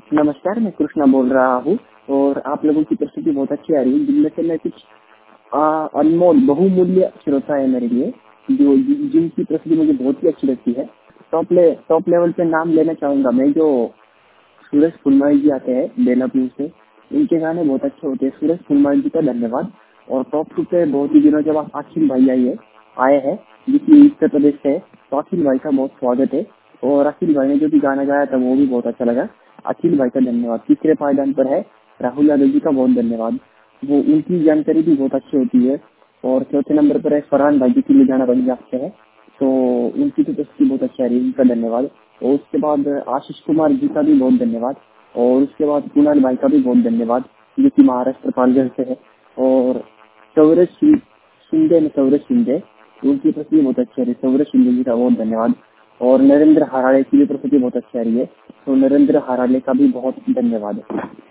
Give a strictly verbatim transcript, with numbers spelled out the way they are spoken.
नमस्कार, मैं कृष्णा बोल रहा हूँ और आप लोगों की प्रस्तुति बहुत अच्छी आ रही है, जिनमें से मैं कुछ आ, अनमोल बहुमूल्य श्रोता है मेरे लिए, जो जि- जिनकी प्रस्तुति मुझे बहुत ही अच्छी लगती है। टॉप ले टॉप लेवल पे नाम लेना चाहूंगा मैं, जो सूरज फुलमाई जी आते हैं बेलापुर से। इनके गाने बहुत अच्छे होते हैं। सूरज फुलमाई जी का धन्यवाद। और टॉप टू पे बहुत ही दिनों के बाद अखिल भाई आए हैं आए हैं जिसकी उत्तर प्रदेश से है, तो अखिल भाई का बहुत स्वागत है। और अखिल भाई ने जो भी गाना गाया था वो भी बहुत अच्छा लगा। अखिल भाई का धन्यवाद। तीसरे पायदान पर है राहुल यादव जी का बहुत धन्यवाद, वो उनकी जानकारी भी बहुत अच्छी होती है। और चौथे नंबर पर है फरहान भाई जी की लुधियाना पंजाब से है, तो उनकी तो प्रस्तुति बहुत अच्छी आ रही है, उनका धन्यवाद। और उसके बाद आशीष कुमार जी का भी बहुत धन्यवाद। और उसके बाद कुणाल भाई का भी बहुत धन्यवाद, जो कि महाराष्ट्र पालघर से है। और सौरज सिंह- शिंदे ने सौरज शिंदे, उनकी प्रस्तुति बहुत अच्छी आ रही है, सौरज शिंदे जी का बहुत धन्यवाद। और नरेंद्र हराड़े की भी प्रस्तुति बहुत अच्छी आ रही है, तो नरेंद्र हराड़े का भी बहुत धन्यवाद।